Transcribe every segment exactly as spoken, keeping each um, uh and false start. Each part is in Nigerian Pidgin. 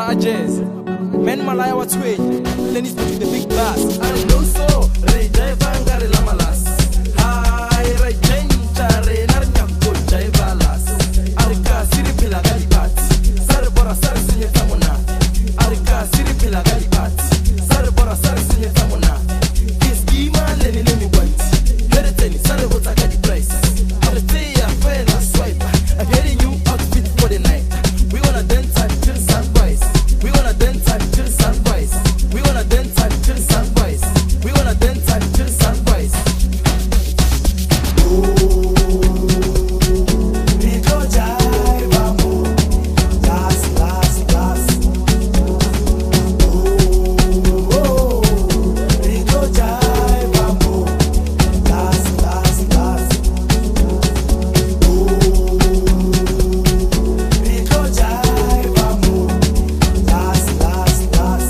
para jazz. Men malaya what's way. Then he's with the big bass. I know so. Re driver ngare la malas. Hai re chencha re narnya ko driver las. Arika siri pila gali bat. Sar bora sar sinye tamona. Arika siri pila gali bat. Sar bora sar sinye tamona. Kiss gima leni leni white. Here teni sar bota gali price. Arite ya fela swipe. I'm getting you outfit for the night. We gonna dance until sunrise. We gonna dance until sunrise. We gonna dance until sunrise. We gonna dance until sunrise. Oh, we go jive, vamos, las, las, las. Oh, oh, we go jive, vamos, las, las, las. Oh, we go jive, vamos, las, las, las.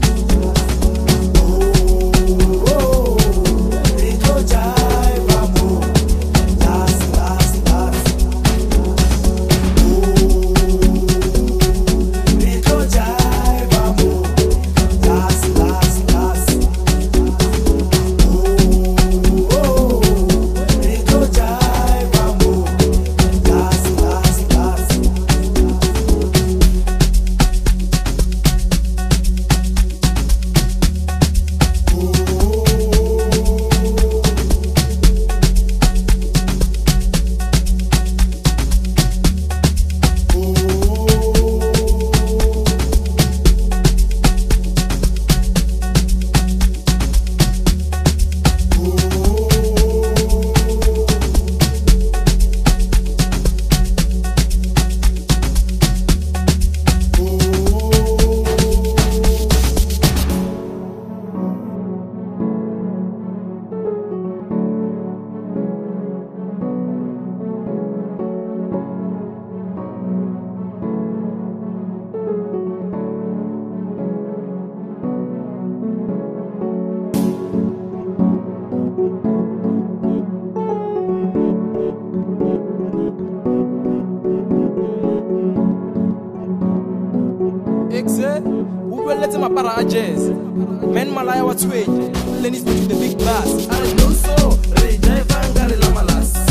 Exe, who will let him a para jazz? Men malaya what's way. Then he's with the big bass. I know so. Re driver ngare la malas.